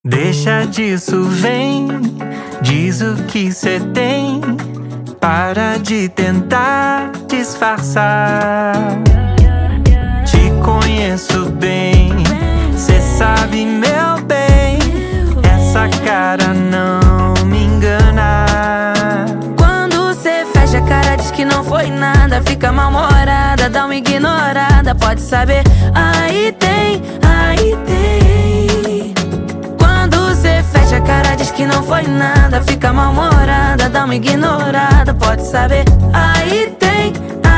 Deixa disso, vem, diz o que cê tem. Para de tentar disfarçar. Te conheço bem, cê sabe, meu bem, essa cara não me engana. Quando cê fecha a cara, diz que não foi nada, fica mal-humorada, dá uma ignorada, pode saber. Aí tem, aí tem. Quando cê fecha a cara, diz que não foi nada, fica mal-humorada, dá uma ignorada, pode saber. Aí tem,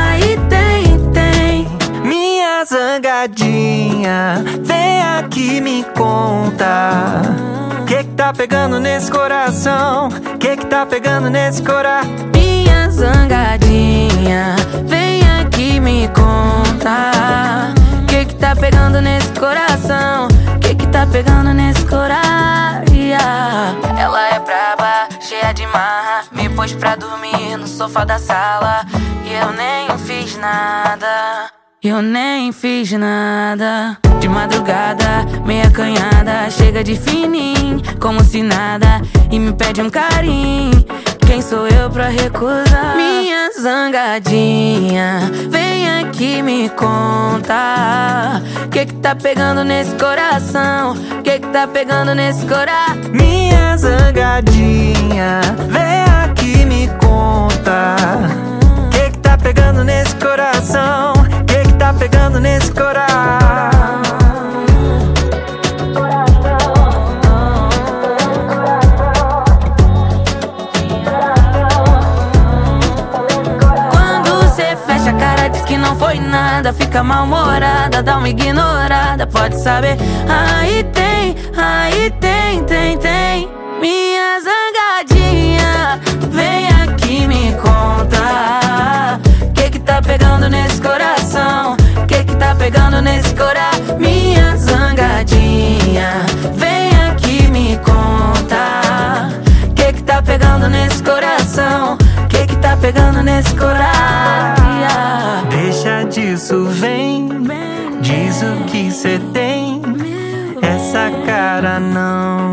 tem. Minha zangadinha, vem aqui me conta. Que tá pegando nesse coração? Que tá pegando nesse coração? Minha zangadinha, vem aqui me conta. Que tá pegando nesse coração? Que tá pegando nesse coração? Ela é braba, cheia de marra, me pôs pra dormir no sofá da sala. E eu nem fiz nada, eu nem fiz nada. De madrugada, meia canhada, chega de fininho, como se nada, e me pede um carinho. Quem sou eu pra recusar? Minha zangadinha, vem aqui me conta. Que tá pegando nesse coração? Que tá pegando nesse coração? Minha zangadinha, vem aqui me conta. Que tá pegando nesse coração? Que tá pegando nesse coração? Fecha a cara, diz que não foi nada, fica mal-humorada, dá uma ignorada, pode saber. Aí tem, tem. Minha zangadinha, vem aqui me conta. Que tá pegando nesse coração? Que tá pegando nesse coração? Minha zangadinha, vem aqui me conta. Que tá pegando nesse coração? Que tá pegando nesse coração? Deixa disso, vem, diz o que cê tem. Essa cara não